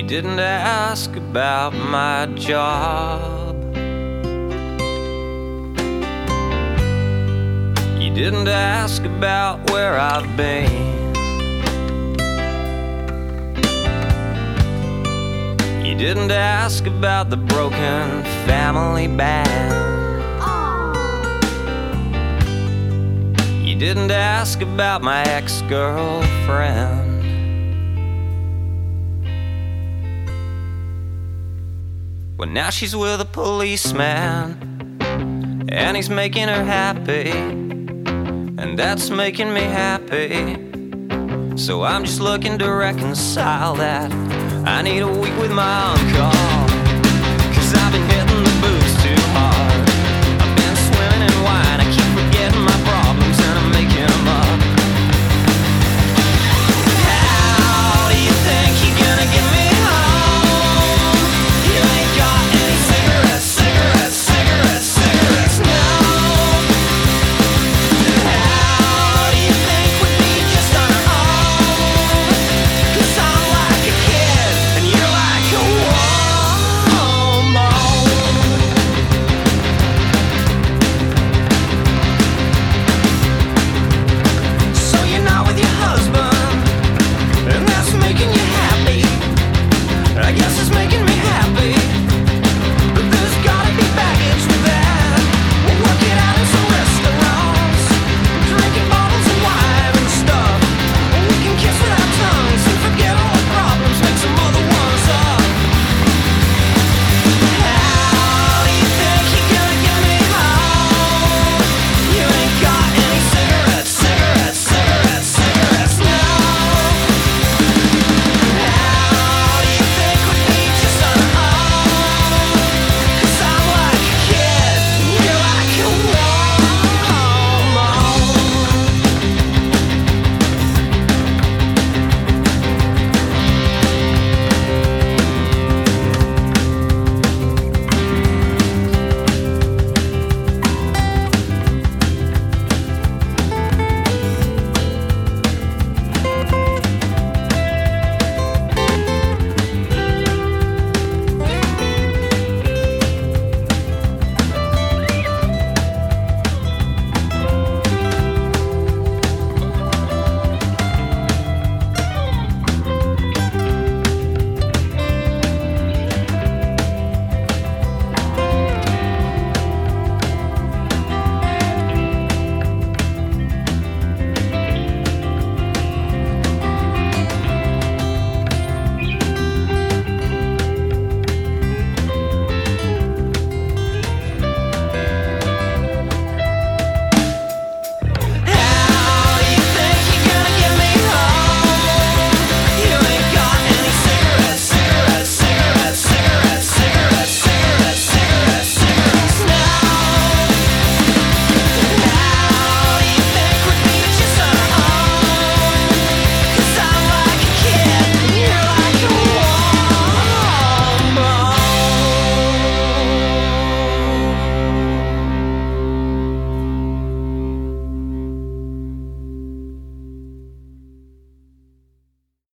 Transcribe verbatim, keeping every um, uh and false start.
didn't ask about my job. You didn't ask about where I've been. You didn't ask about the broken family band. You didn't ask about my ex-girlfriend. Well, now she's with a policeman, and he's making her happy, and that's making me happy. So I'm just looking to reconcile that. I need a week with my uncle, 'cause I've been hitting the boots too hard. I've been swimming in wine, I keep forgetting my problems and I'm making them up. How do you think you're gonna get me home? You ain't got any cigarettes, cigarettes, cigarettes, cigarettes, no. How do you think we'd be just on our own? 'Cause I'm like a kid and you're like a woman. So you're not with your husband, and that's making you happy.